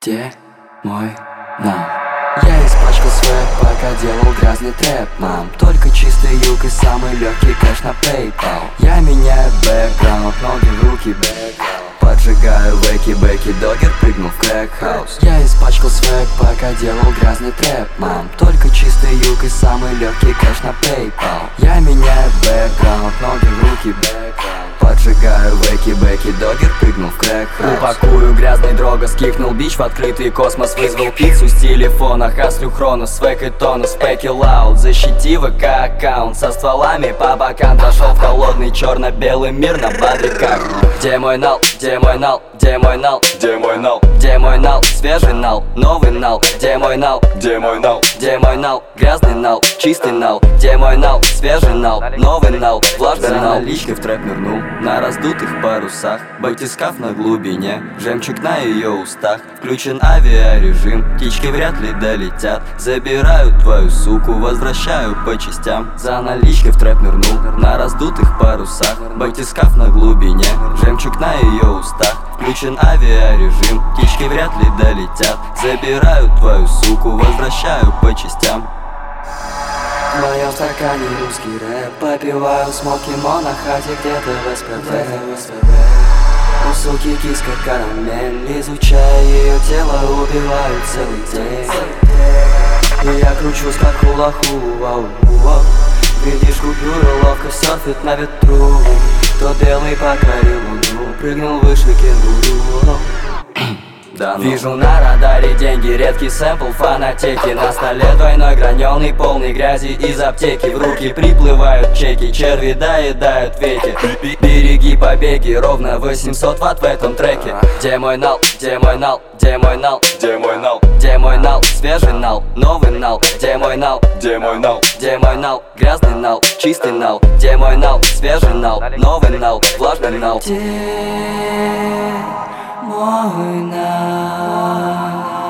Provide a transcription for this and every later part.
Где мой нал? Я испачкал свет, пока делал грязный трэп, мам. Только чистый юг и самый легкий кэш на PayPal. Я меняю бэкграунд, ноги в руки, бэкграунд. Поджигаю веки-беки, догер прыгнул в крэк-хаус. Я испачкал свет, пока делал грязный трэп, мам. Только чистый юг и самый легкий кэш на PayPal. Я меняю бэкграунд, ноги в руки, бэкграунд. Поджигаю веки-беки, догер прыгнул в крэк-хаус. Упакую грязный дрога, скикнул бич в открытый космос. Вызвал пиццу с телефона, хаслю хронос, фэк и тонус, фэки лаут. Защити ВК-аккаунт со стволами по бокам. Зашел в холодный черно-белый мир на бодряках. Где мой нал? Где мой нал? Где мой нал? Где мой нал? Где мой нал? Свежий нал, новый нал. Где мой нал? Где мой нал? Где мой нал? Грязный нал, чистый нал. Где мой нал? Свежий нал, новый нал, влажный нал. Наличкой в трэп нырнул на раздутых парусах. Батискаф на глубине, жемчуг на ее устах. Включен авиарежим, птички вряд ли долетят. Забираю твою суку, возвращаю по частям. За наличкой в трэп нырнул на раздутых парусах. Батискаф на глубине, жемчуг на ее устах. Включен авиарежим, птички вряд ли долетят. Забираю твою суку, возвращаю по частям. В моем стакане русский рэп. Попиваю смоки монохате где-то в СПБ. У суки киска карамель. Изучая ее тело, убиваю целый день. И я кручусь как хула-ху. Видишь, купюра ловко серфит на ветру. Тот белый покорил луну, прыгнул выше кенгуру. Да, ну. Вижу на радаре деньги, редкий сэмпл фанатеки. На столе двойной граненый, полный грязи из аптеки. В руки приплывают чеки, черви доедают веки. Береги побеги, ровно 800 ватт в этом треке. Где мой нал? Где мой нал? Где мой нал? Где мой нал? Где мой нал? Свежий нал, новый нал. Где мой нал? Где мой нал? Где мой нал? Грязный нал, чистый нал. Где мой нал? Свежий нал, новый нал, влажный нал. Где мой нал?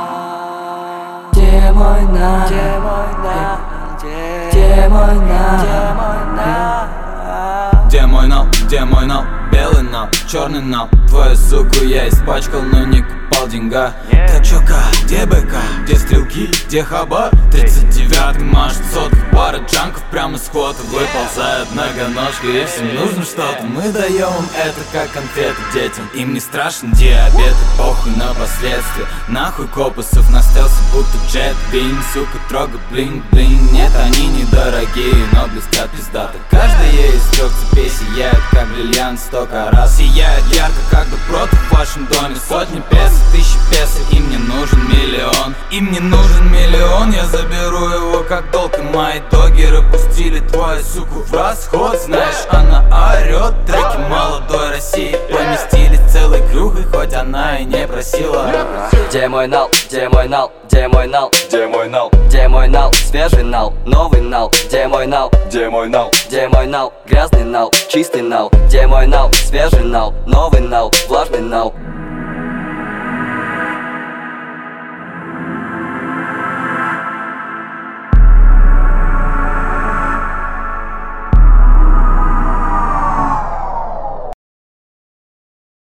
Где мой нал? Где мой нал? Где мой нал? Где мой нал? Где мой нал? Белый нал, черный нал. Твою суку я испачкал, но не купал деньга. Тачока, где БК? Где стрелки? Где хабар? 39-й машет сотку. Пара джанков прямо с хода выползает многоножка. И всем нужно что-то, мы даем им это как конфеты детям. Им не страшен диабет и похуй на последствия. Нахуй копусов на стелсе, будто джет бин. Сука, трога блин-блин. Нет, они недорогие, но блестят пиздато. Каждая из трех цепей сияет, как бриллиант 100 карат. Сияет ярко, как доброт в вашем доме. Сотни песо, тысячи песо, им не нужен миллион. Им не нужен миллион, я заберу его как долг. И мои догеры пустили твою суку в расход. Знаешь, она орет, треки молодой России поместили целой крюхой, хоть она и не просила. Где мой нал? Где мой нал? Где мой нал? Где мой нал? Где мой нал? Свежий нал, новый нал. Где мой нал? Где мой нал? Где мой нал? Грязный нал, чистый нал. Где мой нал? Свежий нал, новый нал, влажный нал.